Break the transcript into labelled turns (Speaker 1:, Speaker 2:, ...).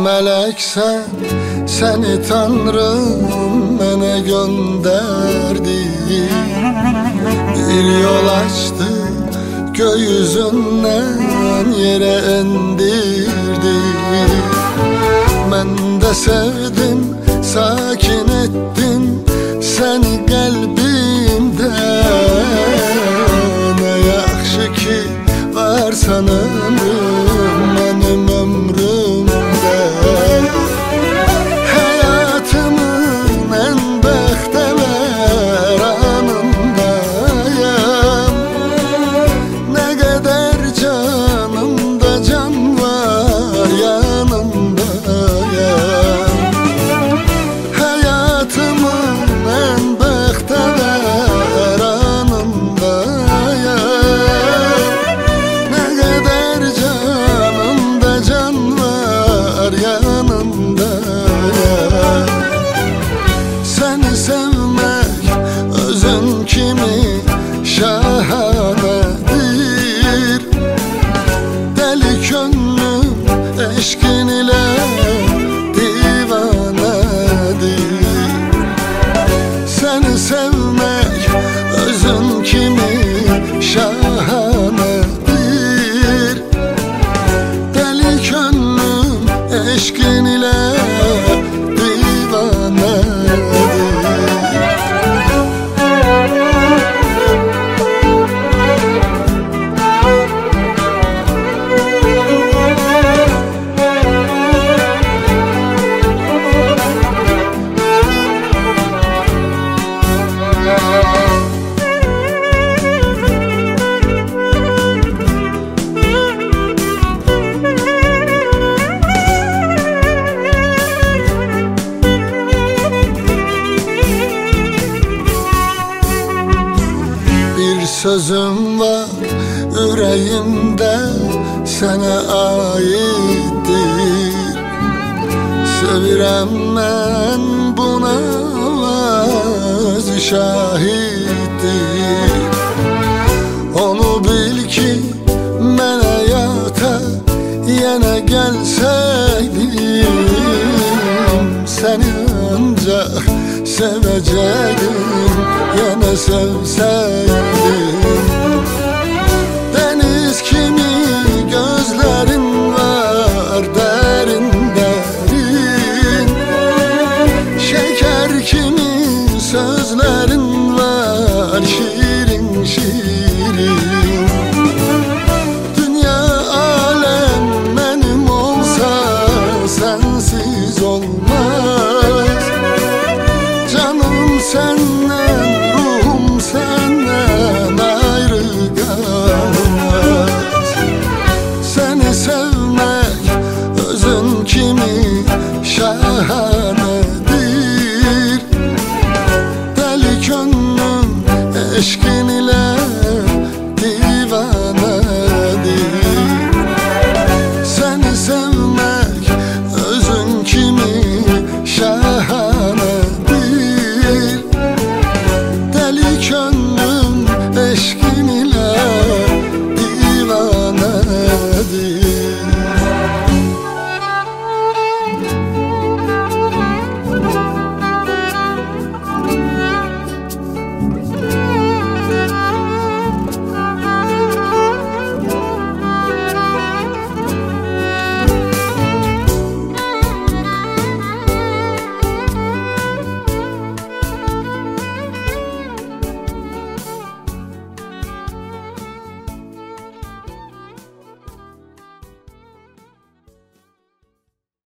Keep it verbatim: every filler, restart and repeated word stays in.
Speaker 1: meleksen, seni Tanrım bana gönderdi. Bir yol açtı, gökyüzünden yere indirdi. Ben de sevdim, sakin ettim seni kalbimde. Ne yaxşı ki varsan ömrüm benim ömrümde. Hayatımın en bəxtəvər anındayım. Ne kadar canımda can var yanındayım. Hayatımın en bəxtəvər anındayım. Ne kadar canımda can var yanındayım. Seni sevmek özün kimi şahanedir. Deli könlüm eşkin ile divanedir. Seni sevmek özün kimi şahanedir. Deli könlüm eşkin ile sözüm var yüreğimde sana aittir. Sevirem ben buna öz şahittir. Onu bil ki ben hayata yine gelseydim, seni ancak sevecektim, yine sevseydim.